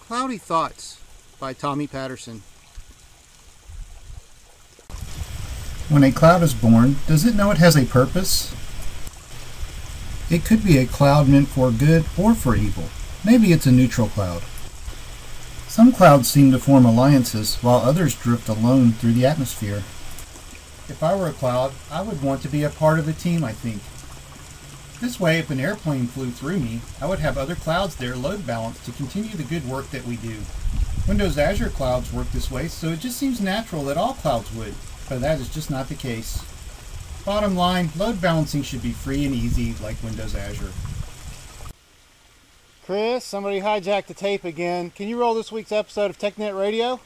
Cloudy Thoughts by Tommy Patterson. When a cloud is born, does it know it has a purpose? It could be a cloud meant for good or for evil. Maybe it's a neutral cloud. Some clouds seem to form alliances, while others drift alone through the atmosphere. If I were a cloud, I would want to be a part of a team, I think. This way, if an airplane flew through me, I would have other clouds there load balanced to continue the good work that we do. Windows Azure clouds work this way, so it just seems natural that all clouds would, but that is just not the case. Bottom line, load balancing should be free and easy like Windows Azure. Chris, somebody hijacked the tape again. Can you roll this week's episode of TechNet Radio?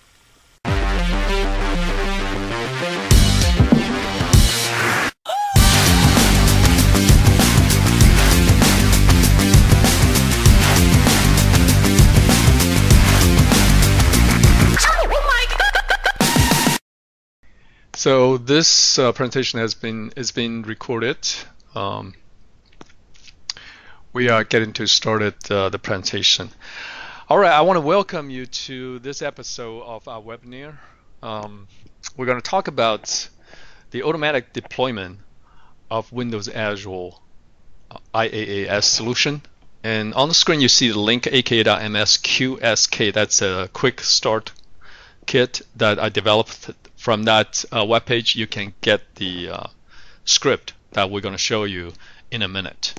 So this presentation is being recorded. We are getting to start the presentation. All right, I want to welcome you to this episode of our webinar. We're going to talk about the automatic deployment of Windows Azure IaaS solution. And on the screen you see the link aka.msqsk. That's a quick start kit that I developed. From that web page, you can get the script that we're going to show you in a minute.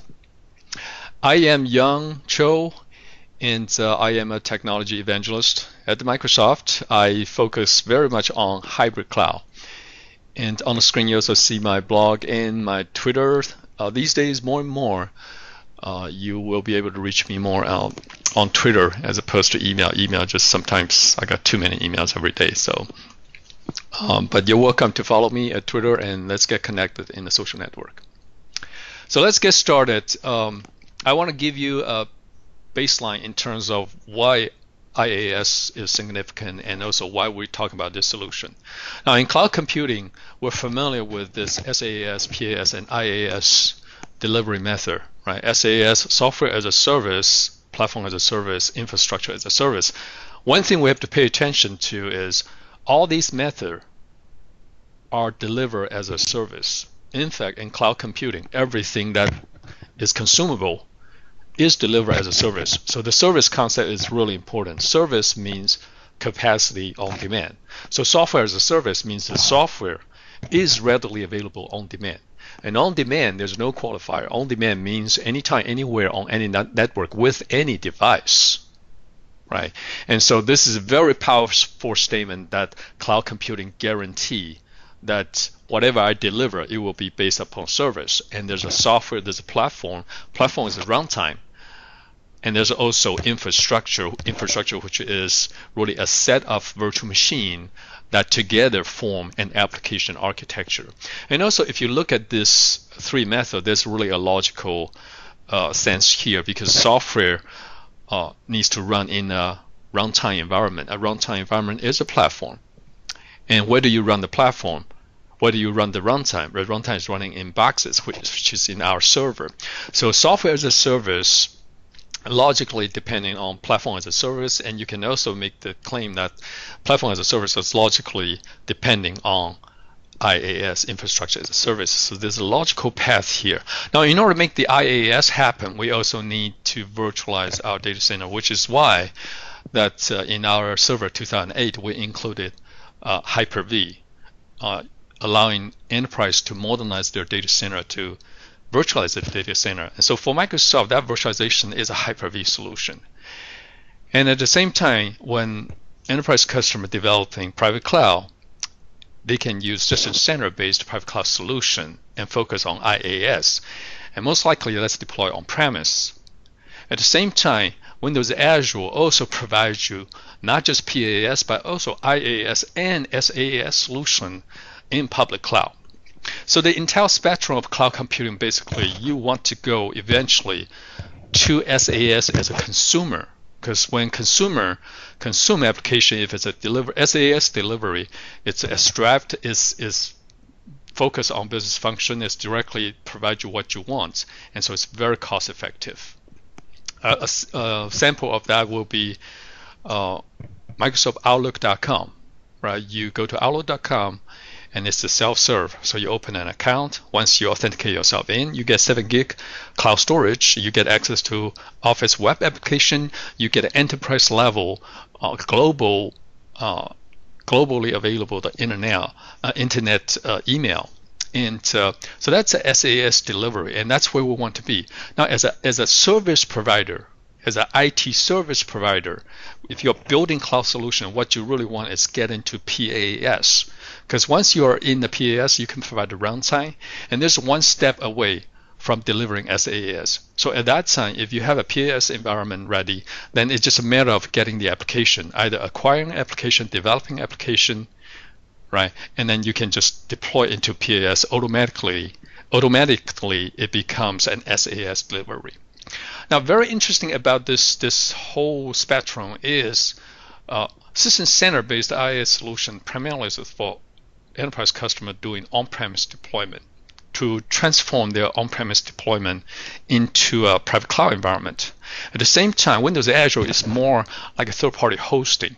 I am Young Cho, and I am a technology evangelist at Microsoft. I focus very much on hybrid cloud. And on the screen, you also see my blog and my Twitter. These days, more and more, you will be able to reach me more on Twitter as opposed to email. Email, just sometimes I got too many emails every day, so. But you're welcome to follow me at Twitter, and let's get connected in the social network. So let's get started. I want to give you a baseline in terms of why IaaS is significant and also why we're talking about this solution. Now, in cloud computing, we're familiar with this SaaS, PaaS, and IaaS delivery method, right? SaaS, software as a service, platform as a service, infrastructure as a service. One thing we have to pay attention to is all these methods are delivered as a service. In fact, in cloud computing, everything that is consumable is delivered as a service. So the service concept is really important. Service means capacity on demand. So software as a service means the software is readily available on demand. And on demand, there's no qualifier. On demand means anytime, anywhere, on any network with any device. Right? And so this is a very powerful statement that cloud computing guarantee that whatever I deliver, it will be based upon service. And there's a software, there's a platform. Platform is a runtime. And there's also infrastructure which is really a set of virtual machine that together form an application architecture. And also, if you look at this three method, there's really a logical sense here, because software needs to run in a runtime environment. A runtime environment is a platform. And where do you run the platform? Where do you run the runtime? The runtime is running in boxes, which is in our server. So software as a service, logically depending on platform as a service, and you can also make the claim that platform as a service is logically depending on IaaS, infrastructure as a service. So there's a logical path here. Now, in order to make the IaaS happen, we also need to virtualize our data center, which is why that in our server 2008, we included Hyper-V, allowing enterprise to modernize their data center to virtualize the data center. And so for Microsoft, that virtualization is a Hyper-V solution. And at the same time, when enterprise customer developing private cloud, they can use just a center-based private cloud solution and focus on IaaS. And most likely, let's deploy on-premise. At the same time, Windows Azure also provides you not just PaaS, but also IaaS and SaaS solution in public cloud. So the entire spectrum of cloud computing, basically, you want to go eventually to SaaS as a consumer. Because when consumer consume application, if it's a SaaS delivery, it's abstract, is focused on business function, is directly provide you what you want, and so it's very cost effective. A sample of that will be Microsoft Outlook.com, right? You go to Outlook.com, and it's the self-serve. So you open an account. Once you authenticate yourself in, you get 7 gig cloud storage. You get access to Office web application. You get an enterprise level, globally available internet email. And so that's a SaaS delivery, and that's where we want to be. Now, as a service provider, as an IT service provider, if you're building cloud solution, what you really want is get into PaaS. Because once you're in the PaaS, you can provide the runtime, and there's one step away from delivering SaaS. So at that time, if you have a PaaS environment ready, then it's just a matter of getting the application, either acquiring application, developing application, right? And then you can just deploy into PaaS automatically. Automatically, it becomes an SaaS delivery. Now, very interesting about this whole spectrum is System Center-based IaaS solution primarily is for enterprise customer doing on-premise deployment to transform their on-premise deployment into a private cloud environment. At the same time, Windows Azure is more like a third-party hosting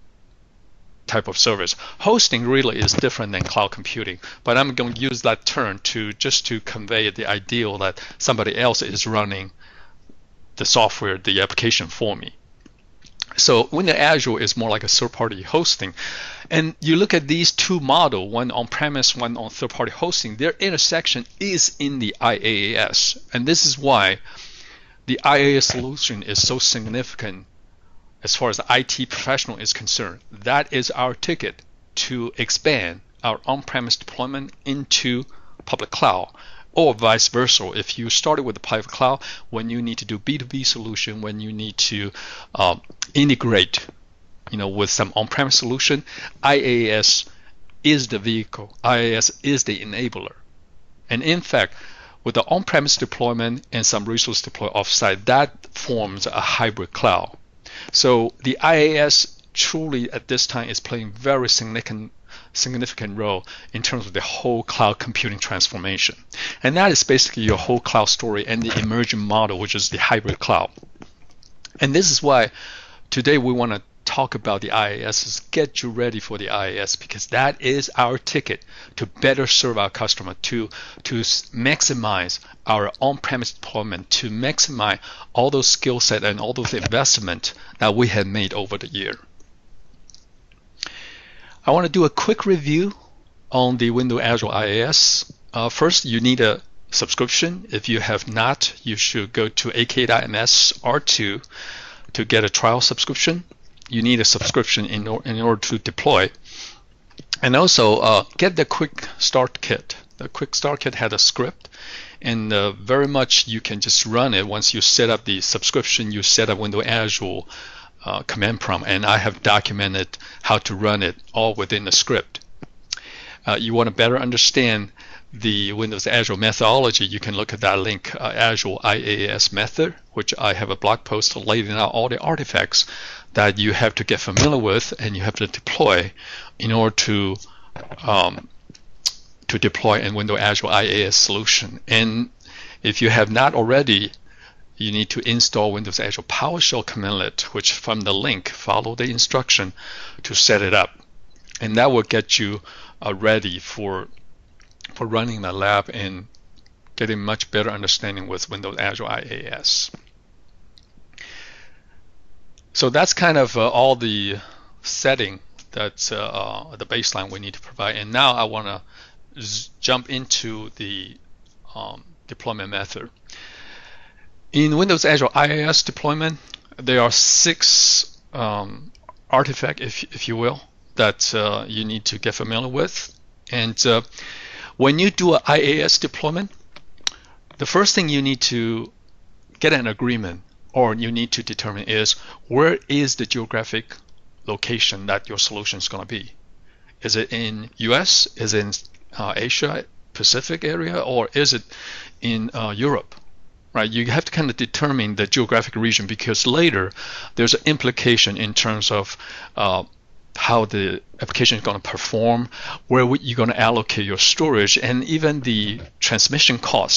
type of service. Hosting really is different than cloud computing, but I'm going to use that term to convey the ideal that somebody else is running the software, the application for me. So Windows Azure is more like a third-party hosting. And you look at these two models, one on-premise, one on third-party hosting, their intersection is in the IaaS. And this is why the IaaS solution is so significant as far as the IT professional is concerned. That is our ticket to expand our on-premise deployment into public cloud. Or vice versa. If you started with the private cloud, when you need to do B2B solution, when you need to integrate, with some on-premise solution, IaaS is the vehicle. IaaS is the enabler. And in fact, with the on-premise deployment and some resource deploy offsite, that forms a hybrid cloud. So the IaaS truly at this time is playing very significant role in terms of the whole cloud computing transformation. And that is basically your whole cloud story and the emerging model, which is the hybrid cloud. And this is why today we want to talk about the IaaS, get you ready for the IaaS, because that is our ticket to better serve our customer, to maximize our on-premise deployment, to maximize all those skill set and all those investment that we have made over the year. I want to do a quick review on the Windows Azure IaaS. First, you need a subscription. If you have not, you should go to ak.ms R2 to get a trial subscription. You need a subscription in order to deploy. And also get the Quick Start Kit. The Quick Start Kit had a script, and very much you can just run it once you set up the subscription, you set up Windows Azure command prompt, and I have documented how to run it all within the script. You want to better understand the Windows Azure methodology, you can look at that link, Azure IaaS method, which I have a blog post laying out all the artifacts that you have to get familiar with and you have to deploy in order to deploy in Windows Azure IaaS solution. And if you have not already, you need to install Windows Azure PowerShell commandlet, which from the link, follow the instruction to set it up. And that will get you ready for running the lab and getting much better understanding with Windows Azure IaaS. So that's kind of all the setting, that's the baseline we need to provide. And now I want to jump into the deployment method. In Windows Azure IaaS deployment, there are 6 artifacts, if you will, that you need to get familiar with. And when you do an IaaS deployment, the first thing you need to get an agreement or you need to determine is where is the geographic location that your solution is going to be. Is it in US? Is it in Asia Pacific area? Or is it in Europe? Right? You have to kind of determine the geographic region, because later there's an implication in terms of how the application is going to perform, where you're going to allocate your storage, and even the transmission cost,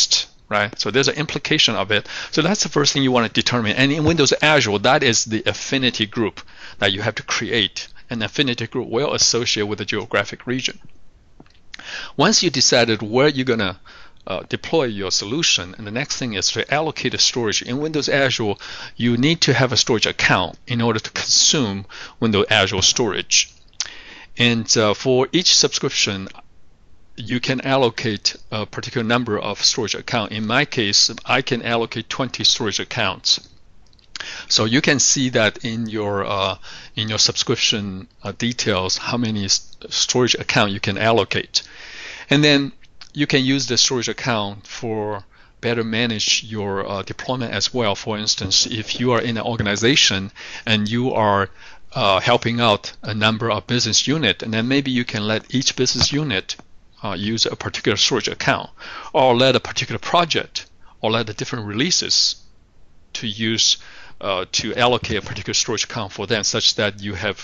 right? So there's an implication of it. So that's the first thing you want to determine. And in Windows Azure, that is the affinity group that you have to create. An affinity group will associate with the geographic region. Once you decided where you're going to deploy your solution, and the next thing is to allocate the storage. In Windows Azure, you need to have a storage account in order to consume Windows Azure storage. And for each subscription, you can allocate a particular number of storage accounts. In my case, I can allocate 20 storage accounts. So you can see that in your subscription details how many storage account you can allocate, and then you can use the storage account for better manage your deployment as well. For instance, if you are in an organization and you are helping out a number of business units, and then maybe you can let each business unit use a particular storage account, or let a particular project, or let the different releases to use to allocate a particular storage account for them, such that you have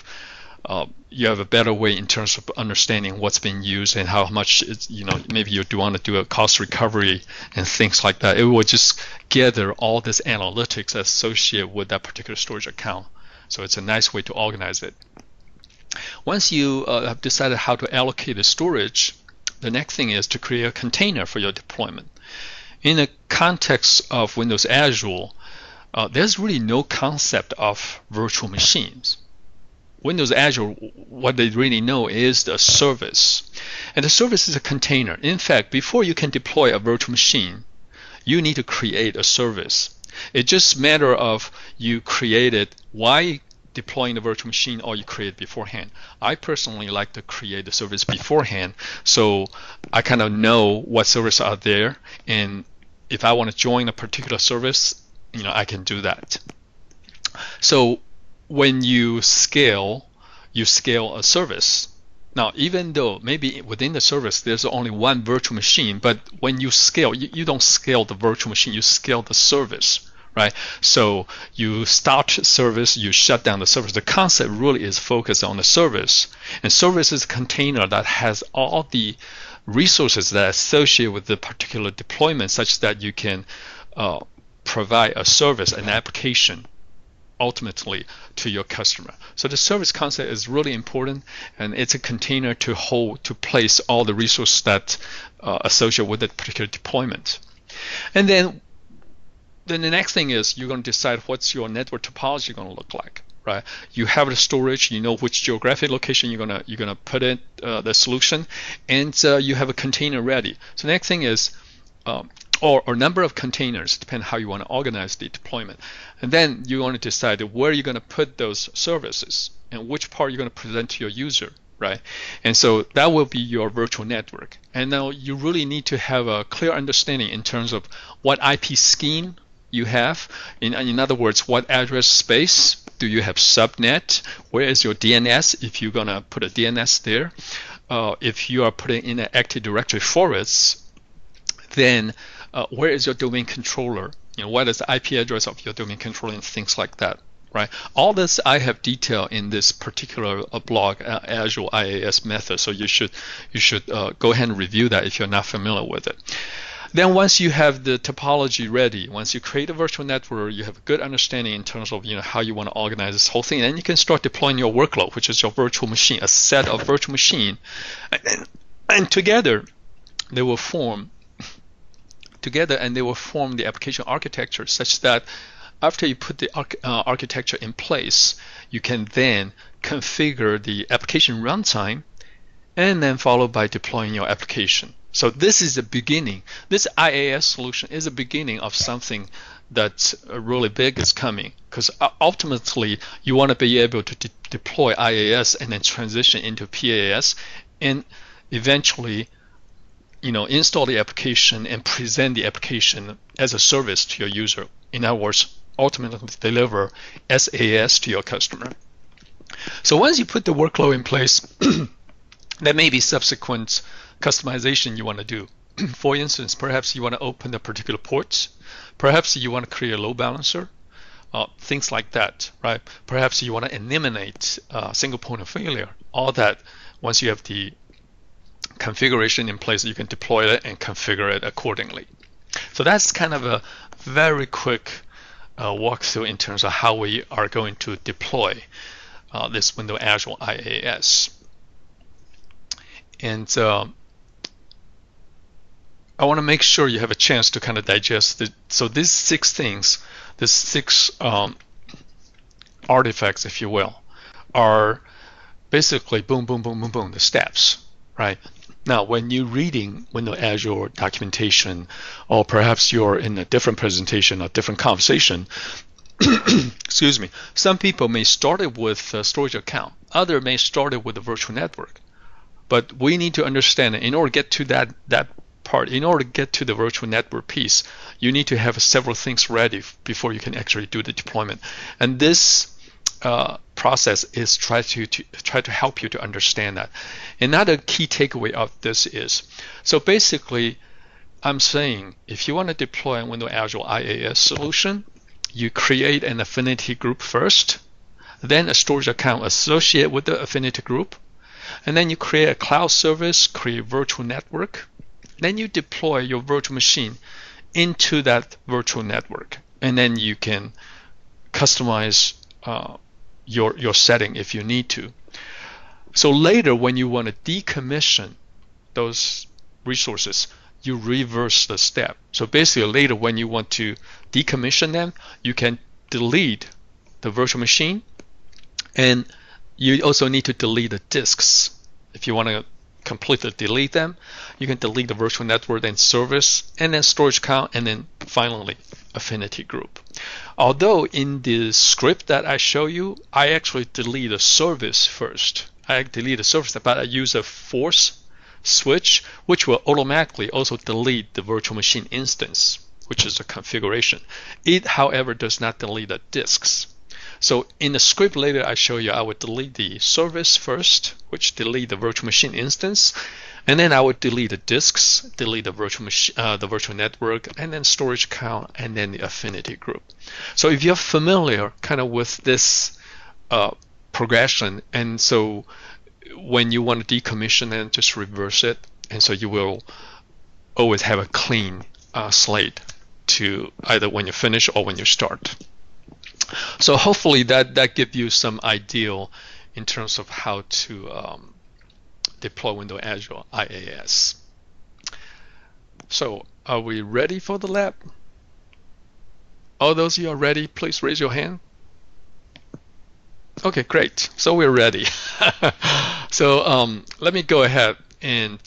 a better way in terms of understanding what's being used and how much it's, maybe you do want to do a cost recovery and things like that. It will just gather all this analytics associated with that particular storage account. So it's a nice way to organize it. Once you have decided how to allocate the storage, the next thing is to create a container for your deployment. In the context of Windows Azure, there's really no concept of virtual machines. Windows Azure, what they really know is the service. And the service is a container. In fact, before you can deploy a virtual machine, you need to create a service. It's just a matter of you create it while deploying the virtual machine, or you create it beforehand. I personally like to create the service beforehand, so I kind of know what services are there, and if I want to join a particular service, I can do that. So when you scale a service. Now, even though maybe within the service there's only one virtual machine, but when you scale, you don't scale the virtual machine, you scale the service, right? So you start service, you shut down the service. The concept really is focused on the service. And service is a container that has all the resources that are associated with the particular deployment, such that you can provide a service, an application, ultimately to your customer. So the service concept is really important, and it's a container to place all the resources that associated with that particular deployment. And then the next thing is you're going to decide what's your network topology going to look like, right? You have the storage, you know which geographic location you're gonna put in the solution, and you have a container ready. So the next thing is or number of containers, depending on how you want to organize the deployment. And then you want to decide where you're going to put those services and which part you're going to present to your user, right? And so that will be your virtual network. And now you really need to have a clear understanding in terms of what IP scheme you have. In other words, what address space do you have? Subnet? Where is your DNS, if you're going to put a DNS there? If you are putting in an Active Directory forest, then where is your domain controller? What is the IP address of your domain controller and things like that, right? All this I have detailed in this particular blog, Azure IaaS method. So you should go ahead and review that if you're not familiar with it. Then once you have the topology ready, once you create a virtual network, you have a good understanding in terms of how you want to organize this whole thing. And then you can start deploying your workload, which is your virtual machine, a set of virtual machine, and together they will form the application architecture, such that after you put the architecture in place, you can then configure the application runtime, and then followed by deploying your application. So this is the beginning. This IaaS solution is the beginning of something that's really big is coming, because ultimately you want to be able to deploy IaaS and then transition into PaaS, and eventually install the application and present the application as a service to your user. In other words, ultimately deliver SaaS to your customer. So once you put the workload in place, there may be subsequent customization you want to do. For instance, perhaps you want to open a particular port. Perhaps you want to create a load balancer. Things like that, right? Perhaps you want to eliminate single point of failure. All that, once you have the configuration in place, you can deploy it and configure it accordingly. So that's kind of a very quick walkthrough in terms of how we are going to deploy this Windows Azure IaaS. And I want to make sure you have a chance to kind of digest it. So these 6 things, these 6 artifacts, if you will, are basically boom, boom, boom, boom, boom, the steps, right? Now, when you're reading Windows Azure documentation, or perhaps you're in a different presentation or different conversation, excuse me, some people may start it with a storage account. Others may start it with a virtual network. But we need to understand that in order to get to that part, in order to get to the virtual network piece, you need to have several things ready before you can actually do the deployment. And this process is try to help you to understand that. Another key takeaway of this is, so basically, I'm saying if you want to deploy a Windows Azure IaaS solution, you create an affinity group first, then a storage account associated with the affinity group, and then you create a cloud service, create a virtual network, then you deploy your virtual machine into that virtual network, and then you can customize your setting if you need to. So later, when you want to decommission those resources, you reverse the step. So basically, later when you want to decommission them, you can delete the virtual machine, and you also need to delete the disks. If you want to completely delete them, you can delete the virtual network, then service, and then storage account, and then finally affinity group. Although in the script that I show you, I actually delete the service first. I delete the service, but I use a force switch, which will automatically also delete the virtual machine instance, which is the configuration. It, however, does not delete the disks. So in the script later I show you, I would delete the service first, which delete the virtual machine instance, and then I would delete the disks, delete the virtual machine, the virtual network, and then storage account, and then the affinity group. So if you're familiar kind of with this progression, and so when you want to decommission it, just reverse it, and so you will always have a clean slate to either when you finish or when you start. So hopefully that gives you some idea in terms of how to deploy Windows Azure IaaS. So are we ready for the lab? All those of you are ready, please raise your hand. Okay, great. So we're ready. So let me go ahead and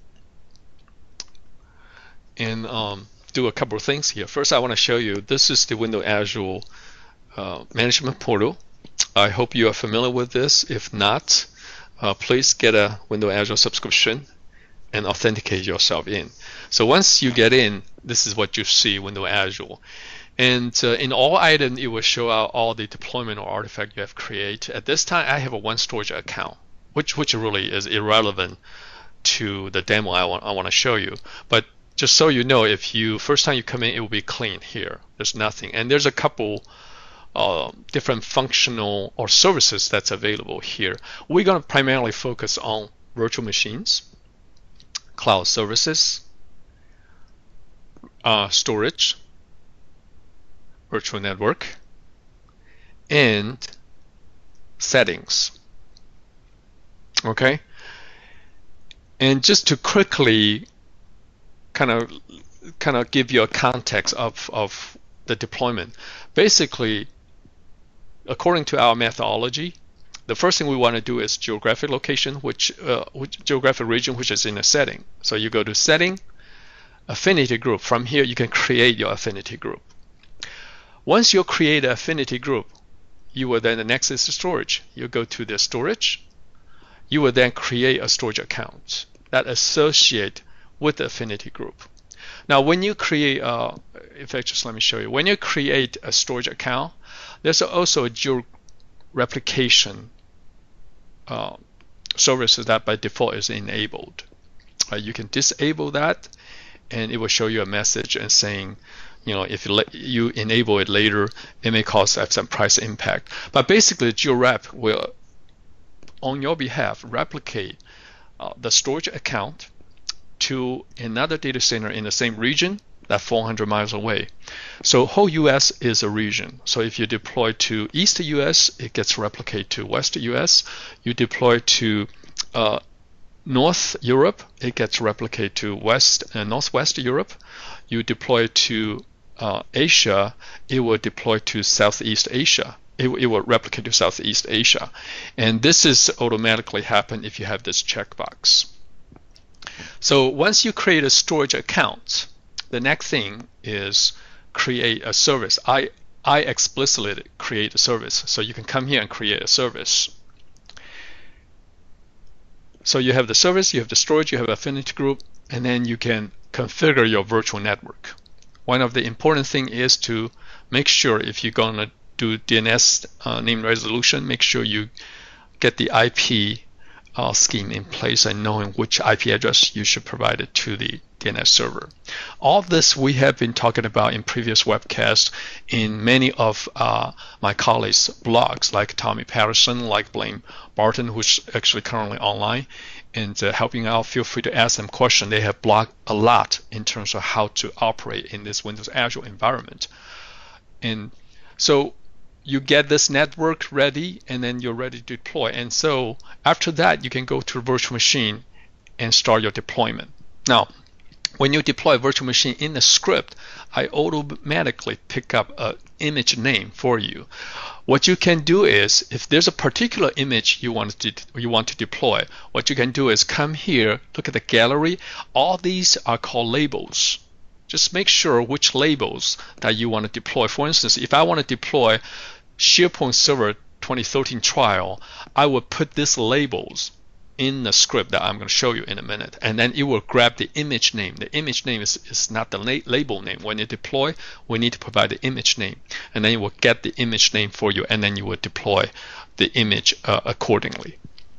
do a couple of things here. First, I want to show you, this is the Windows Azure management portal. I hope you are familiar with this. If not, please get a Windows Azure subscription and authenticate yourself in. So once you get in, this is what you see, Windows Azure. And in all items, it will show out all the deployment or artifact you have created. At this time, I have a one storage account, which really is irrelevant to the demo I want to show you. But just so you know, if you first time you come in, it will be clean here. There's nothing, and there's a couple different functional or services that's available here. We're going to primarily focus on virtual machines, cloud services, storage, virtual network, and settings. Okay, and just to quickly kind of give you a context of the deployment. Basically, according to our methodology, the first thing we want to do is geographic location, which geographic region, which is in a setting. So you go to setting, affinity group. From here, you can create your affinity group. Once you create an affinity group, you will then, the next is the storage. You go to the storage. You will then create a storage account that associate with the affinity group. Now, when you create, in fact, just let me show you. When you create a storage account, there's also a geo-replication services that by default is enabled. You can disable that, and it will show you a message and saying, if you enable it later, it may cause some price impact. But basically, GeoRep will, on your behalf, replicate the storage account to another data center in the same region that 400 miles away. So whole US is a region. So if you deploy to East US, it gets replicated to West US. You deploy to North Europe, it gets replicated to West and Northwest Europe. You deploy to Asia, it will deploy to Southeast Asia. It will replicate to Southeast Asia. And this is automatically happen if you have this checkbox. So once you create a storage account, the next thing is create a service. I explicitly create a service. So you can come here and create a service. So you have the service, you have the storage, you have affinity group, and then you can configure your virtual network. One of the important thing is to make sure if you're going to do DNS name resolution, make sure you get the IP scheme in place and knowing which IP address you should provide it to the DNS server. All of this we have been talking about in previous webcasts in many of my colleagues' blogs, like Tommy Patterson, like Blaine Barton, who's actually currently online and helping out. Feel free to ask them questions. They have blogged a lot in terms of how to operate in this Windows Azure environment. And so you get this network ready, and then you're ready to deploy. And so after that, you can go to a virtual machine and start your deployment. Now, when you deploy a virtual machine in the script, I automatically pick up an image name for you. What you can do is, if there's a particular image you want to deploy, what you can do is come here, look at the gallery. All these are called labels. Just make sure which labels that you want to deploy. For instance, if I want to deploy SharePoint Server 2013 trial, I will put these labels in the script that I'm going to show you in a minute, and then it will grab the image name. The image name is not the label name. When you deploy, we need to provide the image name, and then it will get the image name for you, and then you will deploy the image accordingly.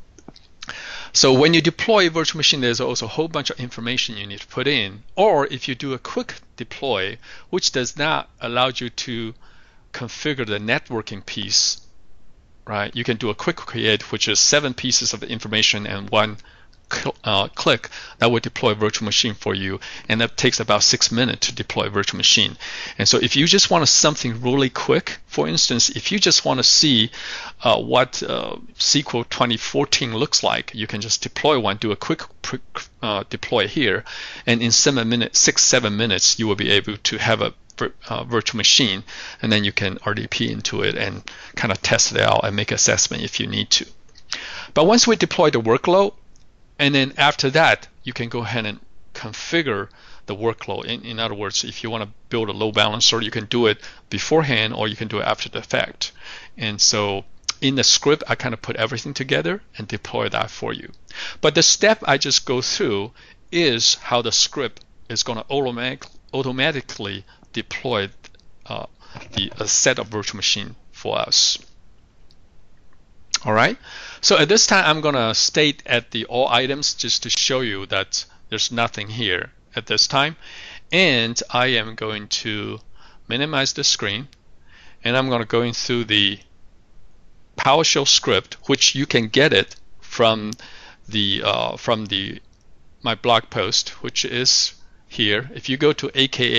So when you deploy a virtual machine, there's also a whole bunch of information you need to put in. Or if you do a quick deploy, which does not allow you to configure the networking piece, right? You can do a quick create, which is 7 pieces of information and 1 click that will deploy a virtual machine for you, and that takes about 6 minutes to deploy a virtual machine. And so if you just want something really quick, for instance, if you just want to see what SQL 2014 looks like, you can just deploy one, do a quick deploy here, and in 7 minutes you will be able to have a virtual machine, and then you can RDP into it and kind of test it out and make assessment if you need to. But once we deploy the workload, and then after that, you can go ahead and configure the workload. In other words, if you want to build a load balancer, you can do it beforehand or you can do it after the fact. And so in the script, I kind of put everything together and deploy that for you. But the step I just go through is how the script is going to automatically deploy a set of virtual machine for us. All right. So at this time, I'm going to state at the all items just to show you that there's nothing here at this time. And I am going to minimize the screen, and I'm going to go through the PowerShell script, which you can get it from my blog post, which is here. If you go to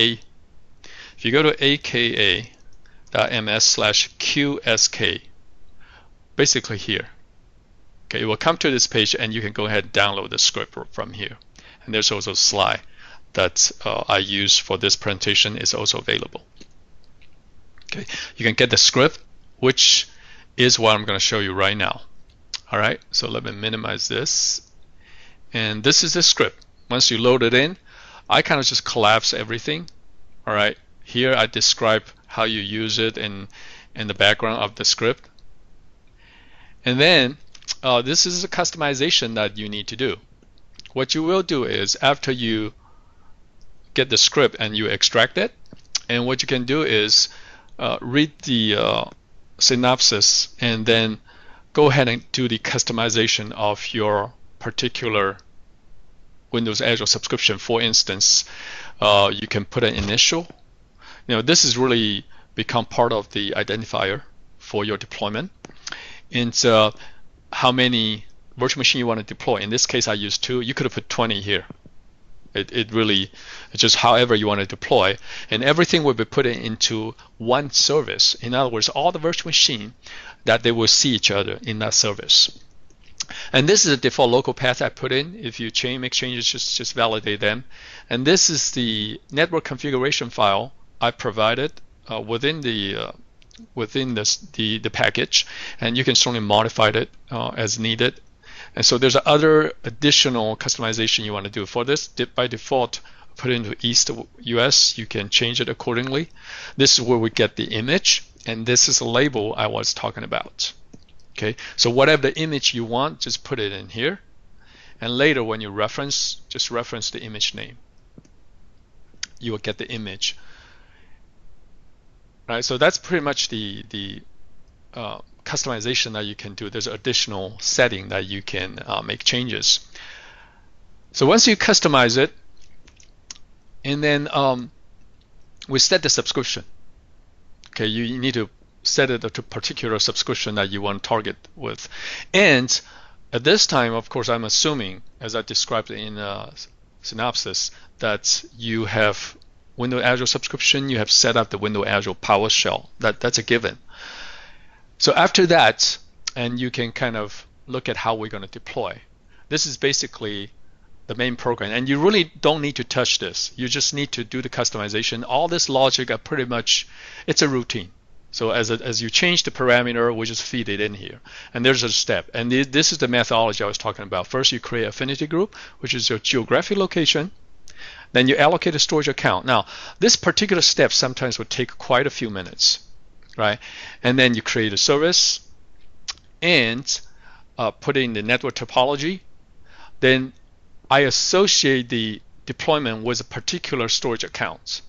aka.ms/QSK, basically here, okay, it will come to this page, and you can go ahead and download the script from here. And there's also a slide that I use for this presentation is also available. Okay, you can get the script, which is what I'm going to show you right now. All right, so let me minimize this, and this is the script. Once you load it in, I kind of just collapse everything. All right, here I describe how you use it in the background of the script. And then this is a customization that you need to do. What you will do is, after you get the script and you extract it, and what you can do is read the synopsis and then go ahead and do the customization of your particular Windows Azure subscription. For instance, you can put an initial. This has really become part of the identifier for your deployment. And how many virtual machine you want to deploy. In this case, I use 2. You could have put 20 here. It really, it's just however you want to deploy. And everything will be put into one service. In other words, all the virtual machine that they will see each other in that service. And this is the default local path I put in. If you make changes, just validate them. And this is the network configuration file I provided within the package, and you can certainly modify it as needed. And so there's other additional customization you want to do. For this, by default, put into East US. You can change it accordingly. This is where we get the image, and this is a label I was talking about. Okay, so whatever the image you want, just put it in here, and later when you reference, just reference the image name. You will get the image. Right, so that's pretty much the customization that you can do. There's additional setting that you can make changes. So once you customize it, and then we set the subscription. Okay, you need to set it to a particular subscription that you want to target with. And at this time, of course, I'm assuming, as I described in synopsis, that you have Windows Azure subscription, you have set up the Windows Azure PowerShell. That's a given. So after that, and you can kind of look at how we're going to deploy. This is basically the main program, and you really don't need to touch this. You just need to do the customization. All this logic are pretty much, it's a routine. So as you change the parameter, we just feed it in here. And there's a step. And this is the methodology I was talking about. First, you create affinity group, which is your geographic location. Then you allocate a storage account. Now, this particular step sometimes would take quite a few minutes, right? And then you create a service and put in the network topology. Then I associate the deployment with a particular storage account.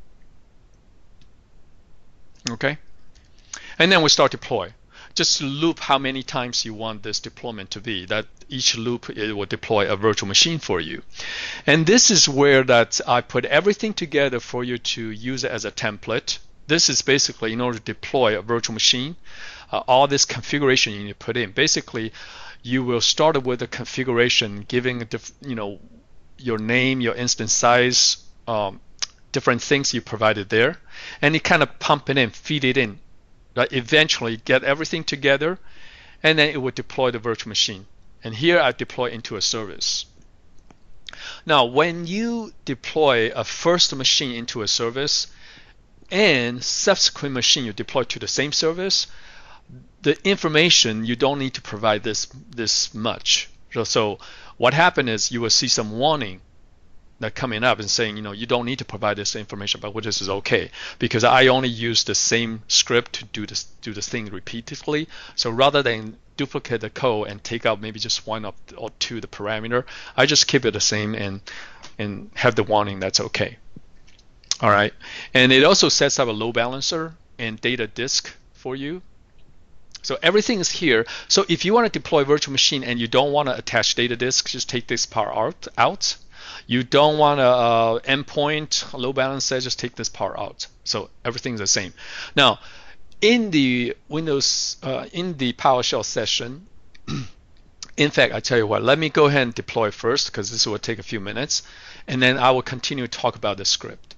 Okay? And then we start deploy. Just loop how many times you want this deployment to be. That each loop, it will deploy a virtual machine for you. And this is where that I put everything together for you to use it as a template. This is basically in order to deploy a virtual machine, all this configuration you need to put in. Basically, you will start with a configuration giving your name, your instance size, different things you provided there, and you kind of pump it in, feed it in. Right? Eventually get everything together, and then it will deploy the virtual machine. And here I deploy into a service. Now, when you deploy a first machine into a service and subsequent machine you deploy to the same service, the information you don't need to provide this much. So what happened is you will see some warning that coming up and saying, you don't need to provide this information, but this is okay because I only use the same script to do this thing repeatedly. So rather than duplicate the code and take out maybe just one or two the parameter, I just keep it the same and have the warning that's okay. All right, and it also sets up a load balancer and data disk for you. So everything is here. So if you want to deploy virtual machine and you don't want to attach data disk, just take this part out. You don't want a endpoint load balancer, just take this part out. So everything's the same. Now, in the Windows, in the PowerShell session, in fact, I tell you what, let me go ahead and deploy first because this will take a few minutes, and then I will continue to talk about the script.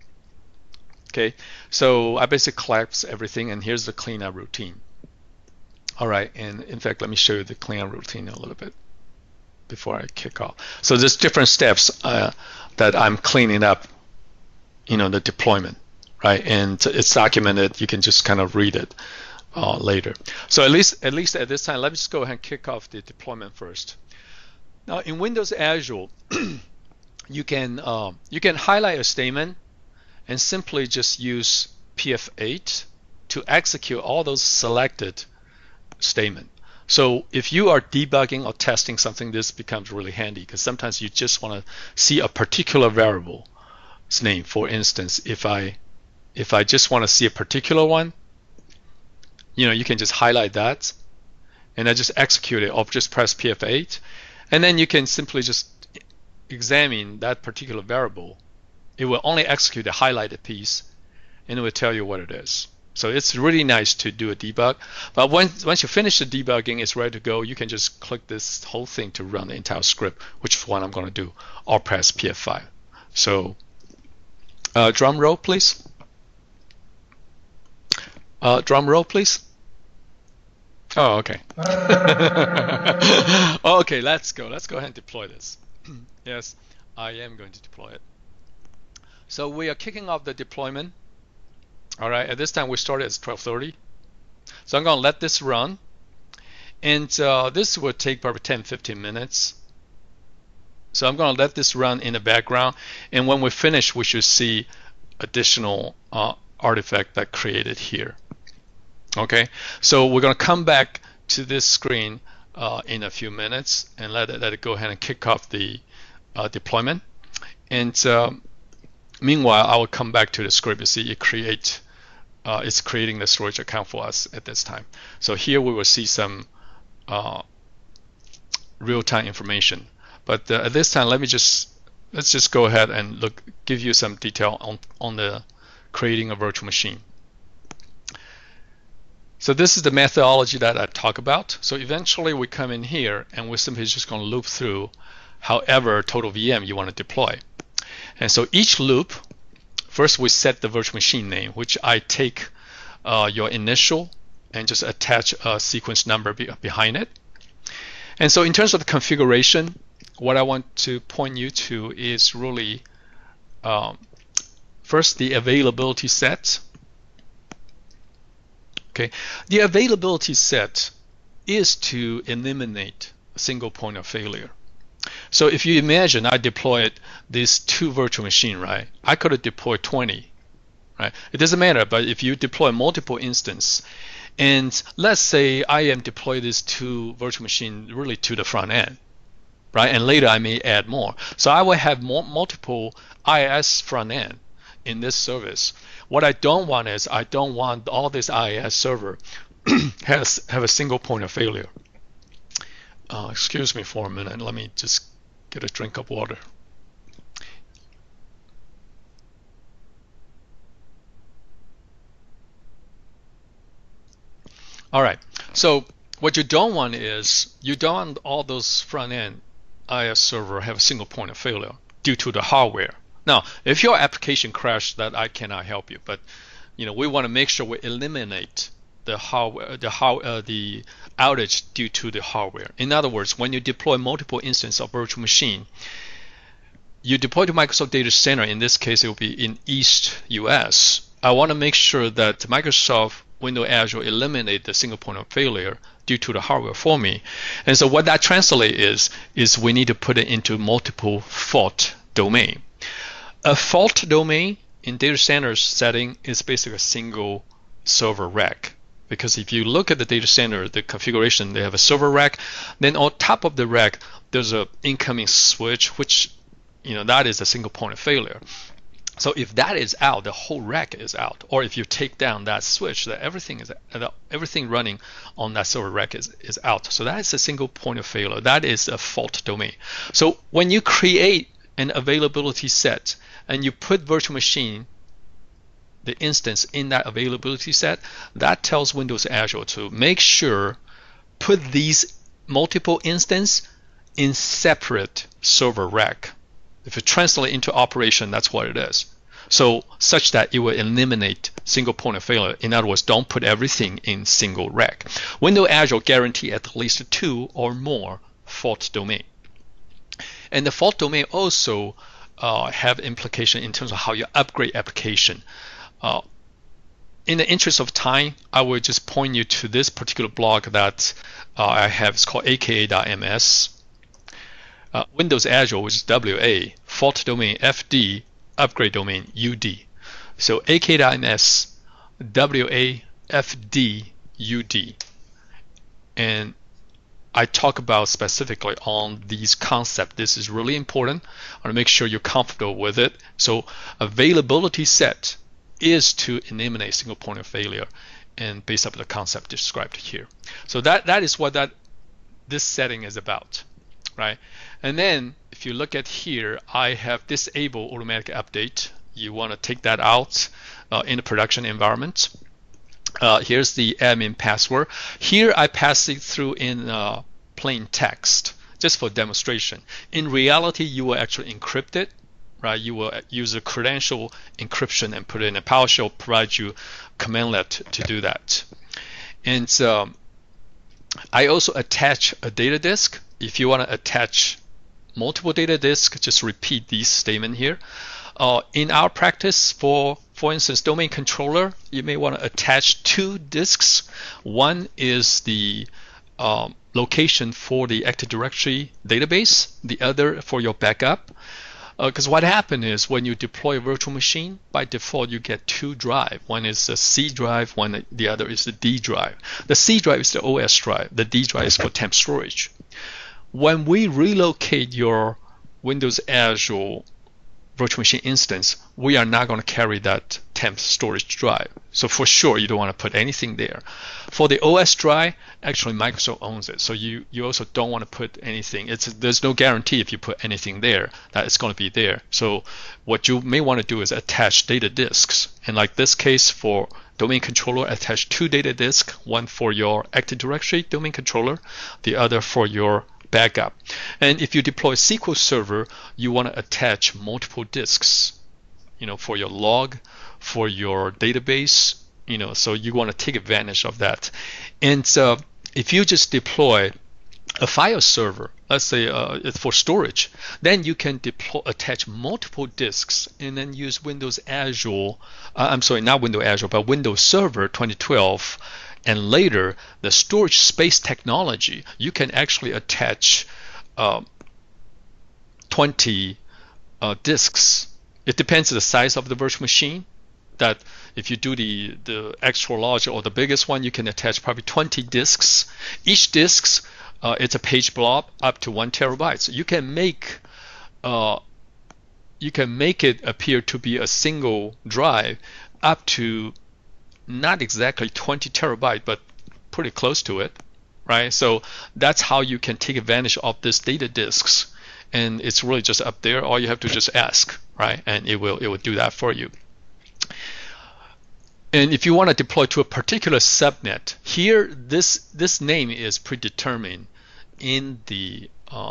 Okay, so I basically collapse everything, and here's the cleanup routine. All right, and in fact, let me show you the cleanup routine a little bit before I kick off. So there's different steps that I'm cleaning up, the deployment, right? And it's documented. You can just kind of read it later. So at least at this time, let me just go ahead and kick off the deployment first. Now in Windows Azure, you can highlight a statement and simply just use PF8 to execute all those selected statements. So if you are debugging or testing something, this becomes really handy because sometimes you just want to see a particular variable's name. For instance, if I just want to see a particular one, you can just highlight that and I just execute it, or just press PF8, and then you can simply just examine that particular variable. It will only execute the highlighted piece and it will tell you what it is. So it's really nice to do a debug. But once you finish the debugging, it's ready to go. You can just click this whole thing to run the entire script, which is what I'm going to do, or press F5. So drum roll, please. Drum roll, please. Oh, okay. Okay, let's go. Let's go ahead and deploy this. Yes, I am going to deploy it. So we are kicking off the deployment. All right, at this time we started at 12:30. So I'm going to let this run. And this will take probably 10-15 minutes. So I'm going to let this run in the background. And when we finish, we should see additional artifact that created here. Okay, so we're going to come back to this screen in a few minutes and let it go ahead and kick off the deployment. And meanwhile, I will come back to the script. You see, it's creating the storage account for us at this time. So here we will see some real-time information. But at this time, let's just go ahead and give you some detail on the creating a virtual machine. So this is the methodology that I talk about. So eventually we come in here and we're simply just going to loop through however total VM you want to deploy. And so each loop, first we set the virtual machine name, which I take your initial and just attach a sequence number behind it. And so in terms of the configuration, what I want to point you to is really first the availability set. Okay, the availability set is to eliminate a single point of failure. So if you imagine I deployed these 2 virtual machines, right? I could have deployed 20, right? It doesn't matter, but if you deploy multiple instances, and let's say I am deploy these 2 virtual machines really to the front end, right? And later I may add more. So I will have multiple IIS front end in this service. What I don't want is I don't want all this IIS server have a single point of failure. Excuse me for a minute. Let me just get a drink of water. All right. So what you don't want is you don't want all those front end IIS server have a single point of failure due to the hardware. Now, if your application crashed, that I cannot help you, but we want to make sure we eliminate the hardware, the outage due to the hardware. In other words, when you deploy multiple instances of virtual machine, you deploy to Microsoft Data Center. In this case, it will be in East US. I want to make sure that Microsoft Windows Azure eliminate the single point of failure due to the hardware for me. And so what that translates is we need to put it into multiple fault domain. A fault domain in data center setting is basically a single server rack. Because if you look at the data center, the configuration, they have a server rack. Then on top of the rack, there's an incoming switch, which, that is a single point of failure. So if that is out, the whole rack is out. Or if you take down that switch, that everything running on that server rack is out. So that is a single point of failure. That is a fault domain. So when you create an availability set and you put virtual machine, the instance in that availability set, that tells Windows Azure to make sure put these multiple instances in separate server rack. If you translate into operation, that's what it is. So such that it will eliminate single point of failure. In other words, don't put everything in single rack. Windows Azure guarantee at least 2 or more fault domain. And the fault domain also have implication in terms of how you upgrade application. In the interest of time, I will just point you to this particular blog that I have. It's called aka.ms. Windows Azure, which is WA, fault domain FD, upgrade domain UD. So aka.ms, WA, FD, UD. And I talk about specifically on these concepts. This is really important. I want to make sure you're comfortable with it. So availability set is to eliminate single point of failure, and based on the concept described here. So that is what this setting is about, right? And then if you look at here, I have disabled automatic update. You want to take that out in the production environment. Here's the admin password. Here I pass it through in plain text, just for demonstration. In reality, you will actually encrypt it, right? You will use a credential encryption and put it in. A PowerShell provides you commandlet to do that. And I also attach a data disk. If you want to attach multiple data disks, just repeat this statement here. In our practice, for instance, domain controller, you may want to attach 2 disks. One is the location for the Active Directory database, the other for your backup. Because what happens is when you deploy a virtual machine, by default you get 2 drives. One is the C drive, the other is the D drive. The C drive is the OS drive. The D drive is for temp storage. When we relocate your Windows Azure virtual machine instance, we are not going to carry that temp storage drive. So for sure, you don't want to put anything there. For the OS drive, actually Microsoft owns it. So you also don't want to put anything. There's no guarantee if you put anything there that it's going to be there. So what you may want to do is attach data disks. And like this case for domain controller, attach 2 data disks, one for your Active Directory domain controller, the other for your backup. And if you deploy SQL Server, you want to attach multiple disks, for your log, for your database, so you want to take advantage of that. And if you just deploy a file server, let's say for storage, then you can attach multiple disks and then use Windows Azure, not Windows Azure, but Windows Server 2012. And later, the storage space technology, you can actually attach 20 disks. It depends on the size of the virtual machine. That if you do the extra large or the biggest one, you can attach probably 20 disks. Each disk, it's a page blob up to 1 terabyte. So you can make it appear to be a single drive up to not exactly 20 terabyte, but pretty close to it, right? So that's how you can take advantage of this data disks, and it's really just up there. All you have to just ask, right? And it will do that for you. And if you want to deploy to a particular subnet, here this name is predetermined in the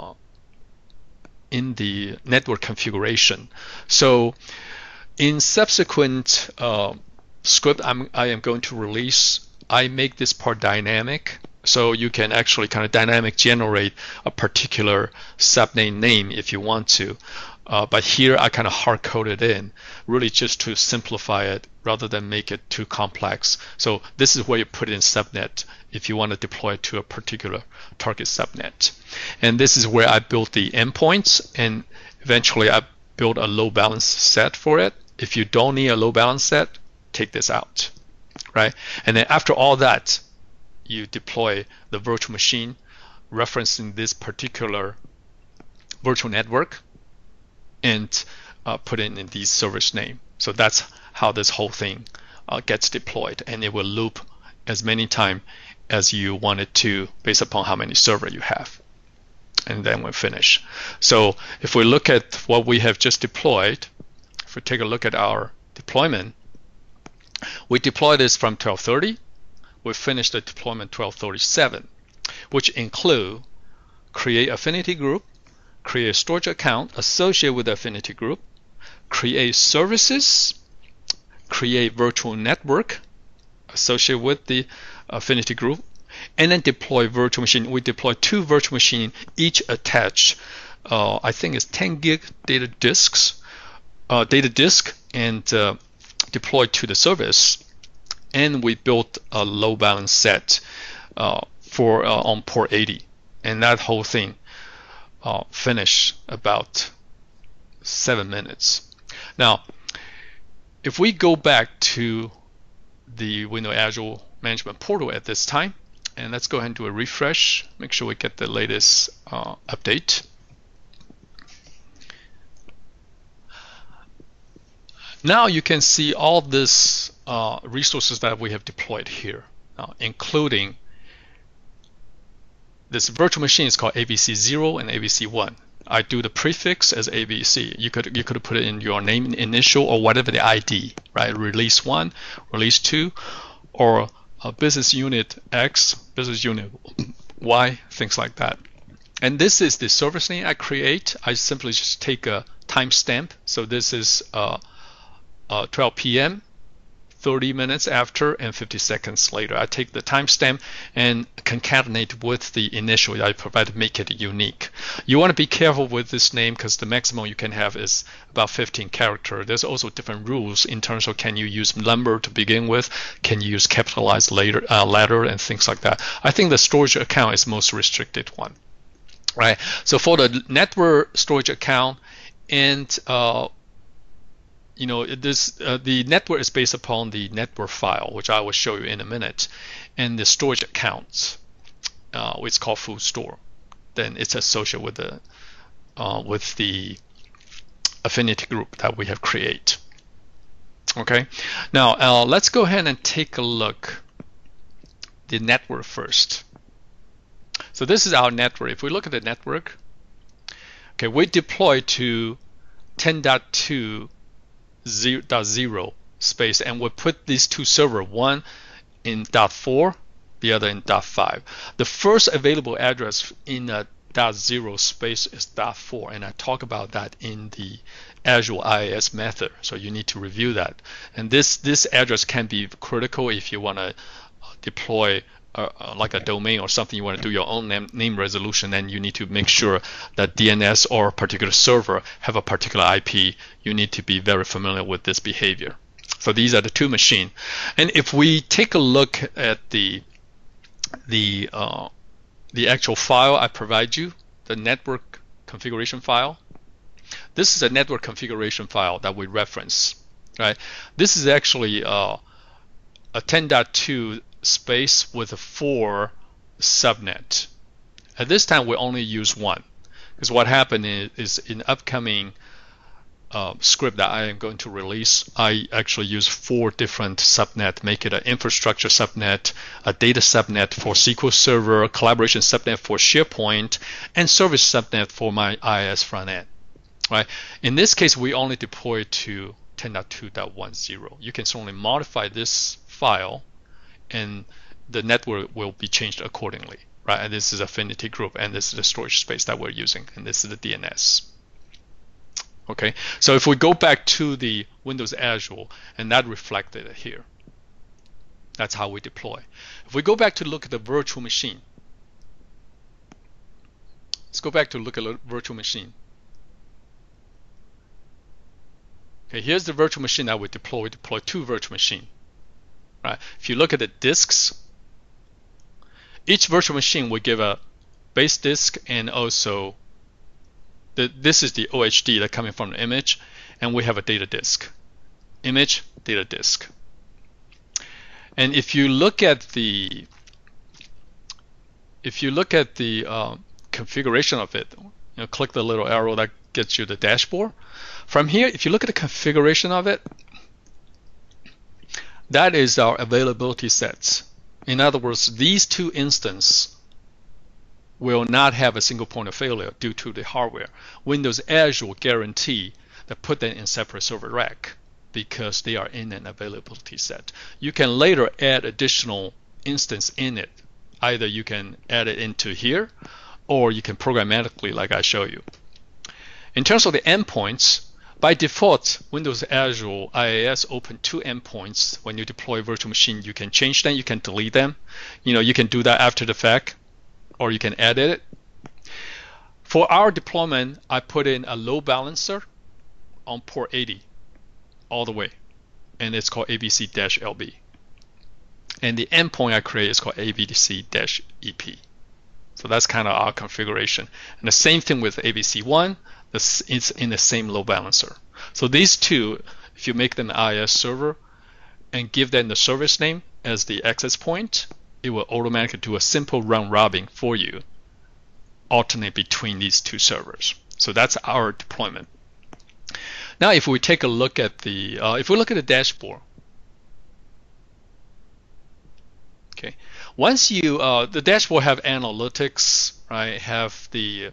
network configuration. So in subsequent script I am going to release, I make this part dynamic, so you can actually kind of dynamic generate a particular subnet name if you want to. But here I kind of hard code it in, really just to simplify it rather than make it too complex. So this is where you put in subnet if you want to deploy it to a particular target subnet. And this is where I built the endpoints, and eventually I built a load balance set for it. If you don't need a load balance set, take this out, right? And then after all that, you deploy the virtual machine referencing this particular virtual network and put in the service name. So that's how this whole thing gets deployed, and it will loop as many times as you want it to based upon how many servers you have. And then we'll finish. So if we look at what we have just deployed, if we take a look at our deployment, we deployed this from 12:30. We finished the deployment 12:37, which include create affinity group, create a storage account associated with the affinity group, create services, create virtual network associated with the affinity group, and then deploy virtual machine. We deploy 2 virtual machines, each attached, I think it's 10 gig data disk, and deployed to the service. And we built a load balance set for on port 80, and that whole thing finished about 7 minutes. Now, if we go back to the Windows Azure Management Portal at this time, and let's go ahead and do a refresh, make sure we get the latest update. Now you can see all these resources that we have deployed here, including this virtual machine is called ABC0 and ABC1. I do the prefix as ABC. You could put it in your name initial or whatever the ID, right? Release 1, release 2, or business unit X, business unit Y, things like that. And this is the service name I create. I simply just take a timestamp. So this is 12 p.m., 30 minutes after, and 50 seconds later. I take the timestamp and concatenate with the initial I provide to make it unique. You want to be careful with this name because the maximum you can have is about 15 characters. There's also different rules in terms of can you use number to begin with, can you use capitalized letter, and things like that. I think the storage account is most restricted one. Right. So for the network storage account, and the network is based upon the network file, which I will show you in a minute, and the storage accounts, it's called full store. Then it's associated with the affinity group that we have created. Okay. Now let's go ahead and take a look the network first. So this is our network. If we look at the network, okay, we deploy to 10.2.0 space, and we put these two servers, one in .4, the other in .5. The first available address in a .0 space is .4, and I talk about that in the Azure IaaS method. So you need to review that. And this address can be critical if you want to deploy like a domain or something, you want to do your own name resolution, then you need to make sure that DNS or a particular server have a particular IP. You need to be very familiar with this behavior. So these are the two machines. And if we take a look at the actual file I provide you, the network configuration file, this is a network configuration file that we reference. Right? This is actually a 10.2 space with a 4 subnet. At this time, we only use one, because what happened is in upcoming script that I am going to release, I actually use 4 different subnet, make it an infrastructure subnet, a data subnet for SQL Server, collaboration subnet for SharePoint, and service subnet for my IaaS front end. Right? In this case, we only deploy to 10.2.10. You can certainly modify this file, and the network will be changed accordingly, right? And this is affinity group, and this is the storage space that we're using, and this is the DNS. Okay, so if we go back to the Windows Azure, and that reflected here, that's how we deploy. If we go back to look at the virtual machine, let's go back to look at the virtual machine. Okay, here's the virtual machine that we deploy. We deploy 2 virtual machines. Right. If you look at the disks, each virtual machine will give a base disk, and also this is the OHD that coming from the image, and we have a data disk. Image, data disk. And if you look at the configuration of it, click the little arrow that gets you the dashboard. From here, if you look at the configuration of it, that is our availability sets. In other words, these 2 instances will not have a single point of failure due to the hardware. Windows Azure guarantee that put them in separate server rack because they are in an availability set. You can later add additional instance in it. Either you can add it into here, or you can programmatically, like I show you. In terms of the endpoints, by default, Windows Azure IaaS open 2 endpoints. When you deploy virtual machine, you can change them, you can delete them. You can do that after the fact, or you can edit it. For our deployment, I put in a load balancer on port 80 all the way, and it's called ABC-LB. And the endpoint I create is called ABC-EP. So that's kind of our configuration. And the same thing with ABC1. It's in the same load balancer. So these 2, if you make them an IaaS server and give them the service name as the access point, it will automatically do a simple round robin for you, alternate between these 2 servers. So that's our deployment. Now, if we take a look at the dashboard, okay. Once you the dashboard have analytics, right? Have the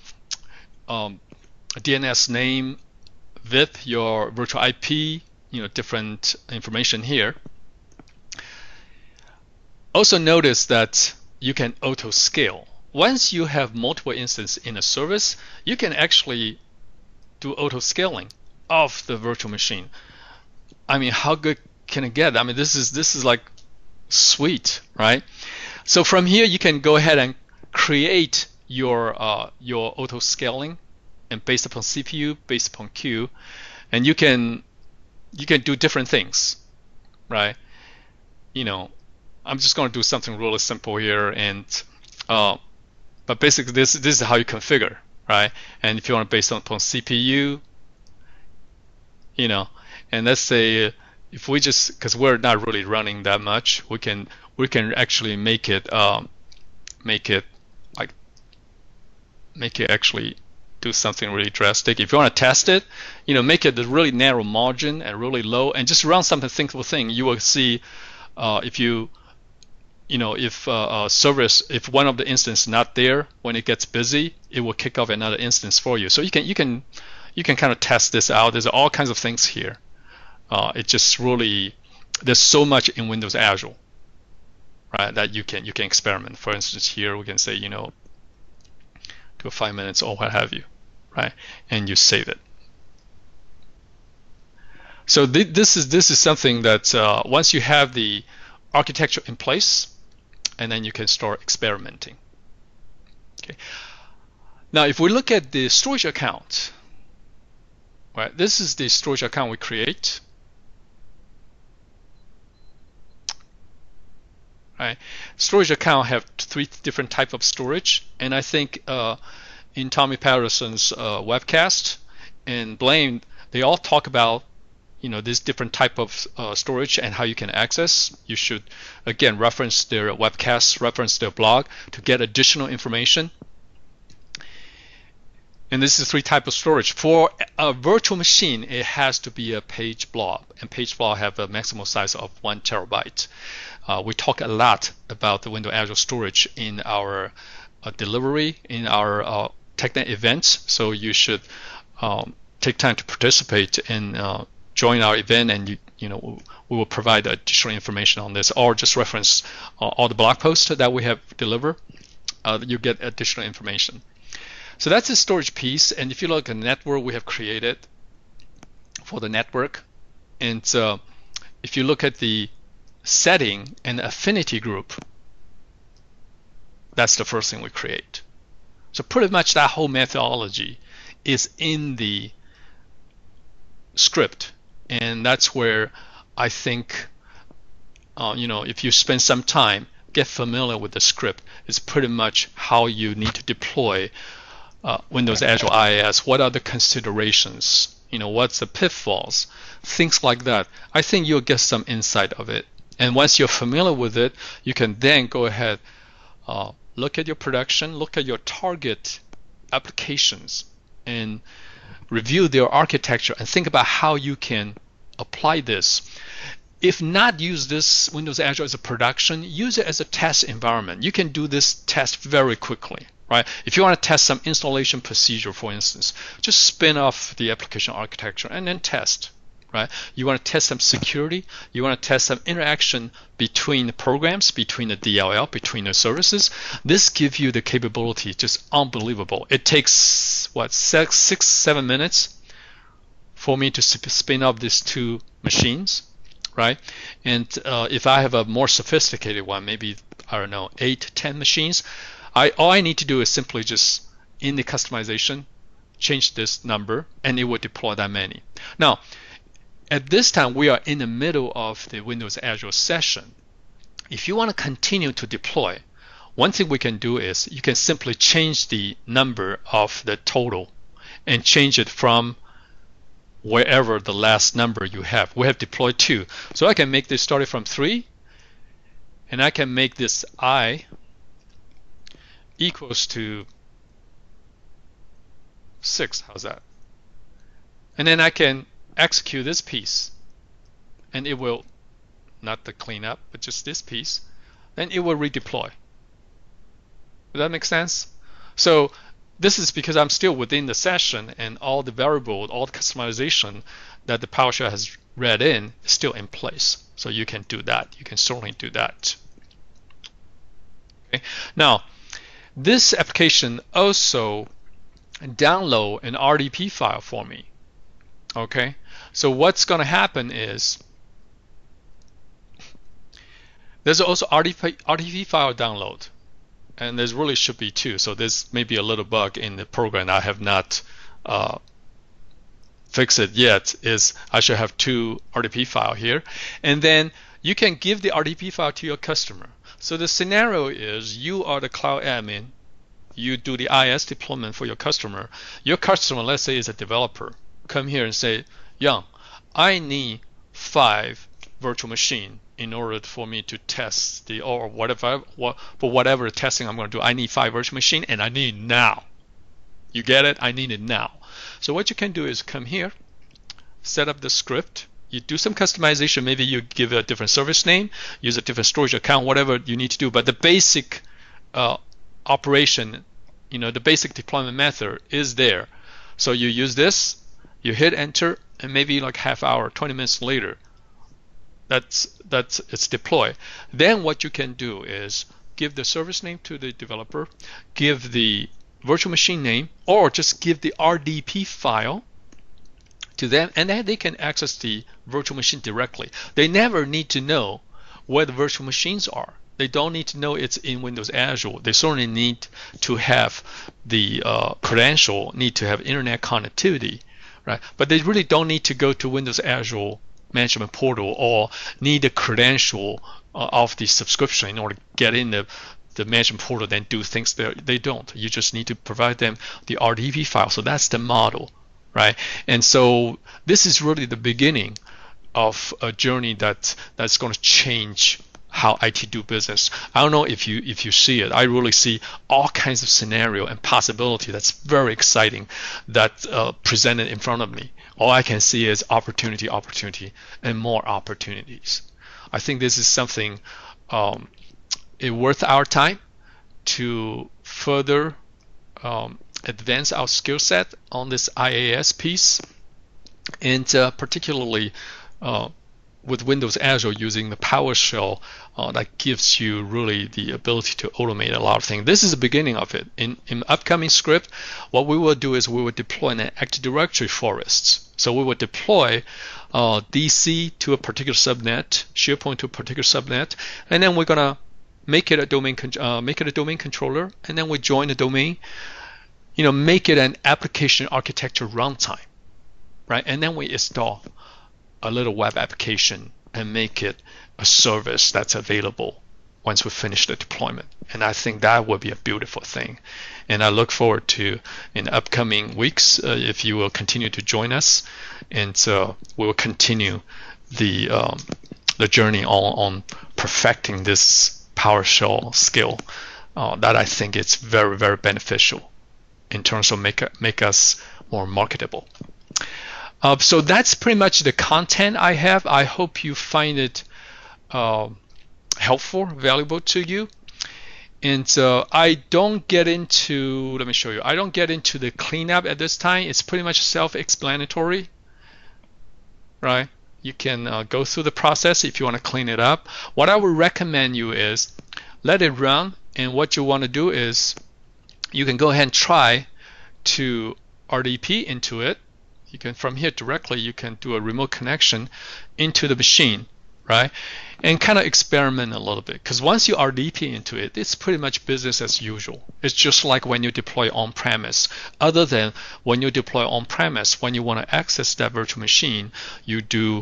DNS name with your virtual IP, different information here. Also notice that you can auto scale. Once you have multiple instances in a service, you can actually do auto scaling of the virtual machine. I mean, how good can it get? I mean, this is like sweet, right? So from here, you can go ahead and create your auto scaling, and based upon CPU, based upon queue, and you can do different things, right? I'm just going to do something really simple here, and but basically this is how you configure, right? And if you want to base upon CPU, and let's say if we just, because we're not really running that much, we can actually make it actually do something really drastic. If you want to test it, make it a really narrow margin and really low, and just run something simple thing. You will see if a service, if one of the instances not there, when it gets busy, it will kick off another instance for you. So you can kind of test this out. There's all kinds of things here. It just really, there's so much in Windows Azure, right, that you can experiment. For instance, here we can say, do 5 minutes or what have you, right, and you save it. So this is something that once you have the architecture in place, and then you can start experimenting. Okay. Now, if we look at the storage account, right, this is the storage account we create. Right. Storage account have 3 different types of storage, and I think in Tommy Patterson's webcast and Blaine, they all talk about this different type of storage and how you can access. You should again reference their webcast, reference their blog to get additional information. And this is 3 types of storage. For a virtual machine, it has to be a page blob, and page blob have a maximum size of 1 terabyte. We talk a lot about the Windows Azure storage in our delivery, in our TechNet events. So you should take time to participate and join our event, and we will provide additional information on this, or just reference all the blog posts that we have delivered. You get additional information. So that's the storage piece. And if you look at the network we have created for the network, and if you look at the setting and affinity group, that's the first thing we create. So pretty much that whole methodology is in the script, and that's where I think if you spend some time, get familiar with the script, it's pretty much how you need to deploy Windows Azure IaaS. What are the considerations? What's the pitfalls? Things like that. I think you'll get some insight of it. And once you're familiar with it, you can then go ahead, look at your production, look at your target applications, and review their architecture and think about how you can apply this. If not use this Windows Azure as a production, use it as a test environment. You can do this test very quickly, right? If you want to test some installation procedure, for instance, just spin off the application architecture and then test, right? You want to test some security. You want to test some interaction between the programs, between the DLL, between the services. This gives you the capability, just unbelievable. It takes, 6-7 minutes for me to spin up these 2 machines, right? And if I have a more sophisticated one, maybe, 8-10 machines, all I need to do is simply just, in the customization, change this number, and it will deploy that many. Now, at this time, we are in the middle of the Windows Azure session. If you want to continue to deploy, one thing we can do is you can simply change the number of the total and change it from wherever the last number you have. We have deployed 2. So I can make this starting from 3, and I can make this I equals to 6. How's that? And then I can execute this piece, and it will, not the cleanup, but just this piece, then it will redeploy. Does that make sense? So this is because I'm still within the session, and all the variable, all the customization that the PowerShell has read in is still in place. So you can do that. You can certainly do that. Okay. Now, this application also download an RDP file for me. Okay. So what's going to happen is there's also RDP file download, and there really should be two. So there's maybe a little bug in the program I have not fixed it yet. Is I should have two RDP file here, and then you can give the RDP file to your customer. So the scenario is you are the cloud admin. You do the IaaS deployment for your customer. Your customer, let's say, is a developer. Come here and say, Yang, I need 5 virtual machine in order for me to test or whatever, for whatever testing I'm going to do. I need 5 virtual machine and I need it now. You get it? I need it now. So what you can do is come here, set up the script. You do some customization. Maybe you give it a different service name, use a different storage account, whatever you need to do. But the basic operation, the basic deployment method is there. So you use this, you hit enter, and maybe like half hour, 20 minutes later, it's deployed. Then what you can do is give the service name to the developer, give the virtual machine name, or just give the RDP file to them, and then they can access the virtual machine directly. They never need to know where the virtual machines are. They don't need to know it's in Windows Azure. They certainly need to have the credential, need to have internet connectivity, right? But they really don't need to go to Windows Azure management portal or need a credential of the subscription in order to get in the management portal, then do things there. They don't. You just need to provide them the RDP file. So that's the model, right? And so this is really the beginning of a journey that's going to change how IT do business. I don't know if you see it. I really see all kinds of scenario and possibility that's very exciting that presented in front of me. All I can see is opportunity, and more opportunities. I think this is something worth our time to further advance our skill set on this IaaS piece, and particularly with Windows Azure using the PowerShell that gives you really the ability to automate a lot of things. This is the beginning of it. In upcoming script, what we will do is we will deploy an Active Directory forests. So we will deploy DC to a particular subnet, SharePoint to a particular subnet, and then we're gonna make it a domain controller, and then we join the domain. Make it an application architecture runtime, right? And then we install a little web application and make it a service that's available once we finish the deployment. And I think that will be a beautiful thing. And I look forward to, in the upcoming weeks, if you will continue to join us, and we will continue the journey on perfecting this PowerShell skill that I think it's very, very beneficial in terms of make us more marketable. So that's pretty much the content I have. I hope you find it helpful, valuable to you. And I don't get into, let me show you, I don't get into the cleanup at this time. It's pretty much self-explanatory, right? You can go through the process if you want to clean it up. What I would recommend you is let it run, and what you want to do is you can go ahead and try to RDP into it. You can, from here directly, you can do a remote connection into the machine, right? And kind of experiment a little bit, because once you RDP into it, it's pretty much business as usual. It's just like when you deploy on-premise. Other than when you deploy on-premise, when you want to access that virtual machine, you do,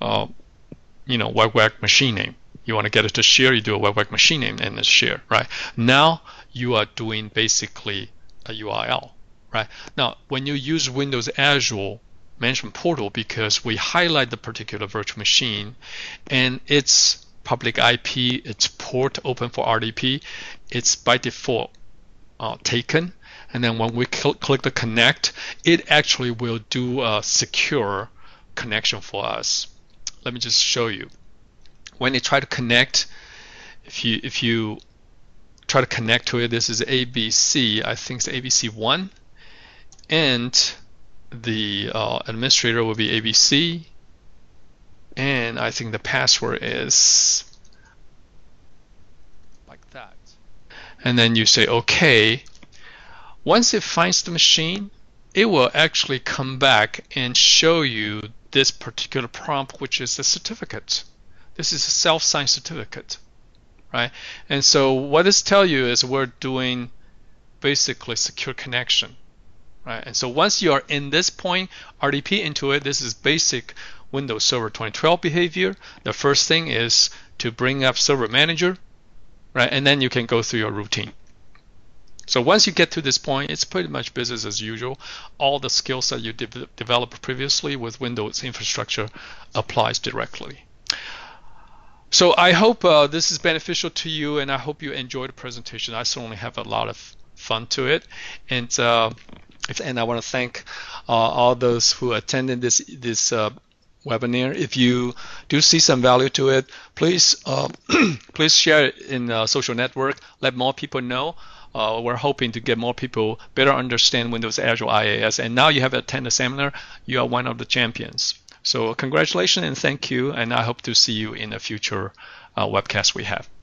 web machine name. You want to get it to share, you do a web machine name and a share, right? Now you are doing basically a URL, right? Now, when you use Windows Azure Management Portal, because we highlight the particular virtual machine and its public IP, its port open for RDP, it's by default taken. And then when we click the connect, it actually will do a secure connection for us. Let me just show you. When you try to connect, if you try to connect to it, this is ABC, I think it's ABC1, and the administrator will be ABC, and I think the password is like that. and then you say OK. Once it finds the machine, it will actually come back and show you this particular prompt, which is a certificate. This is a self-signed certificate, right? And so what this tells you is we're doing basically secure connection, right? And so once you are in this point, RDP into it, this is basic Windows Server 2012 behavior. The first thing is to bring up Server Manager, right? And then you can go through your routine. So once you get to this point, it's pretty much business as usual. All the skills that you developed previously with Windows infrastructure applies directly. So I hope this is beneficial to you, and I hope you enjoyed the presentation. I certainly have a lot of fun to it, and I want to thank all those who attended this webinar. If you do see some value to it, please please share it in social network. Let more people know. We're hoping to get more people better understand Windows Azure IaaS. And now you have attended the seminar. You are one of the champions. So congratulations and thank you. And I hope to see you in a future webcast we have.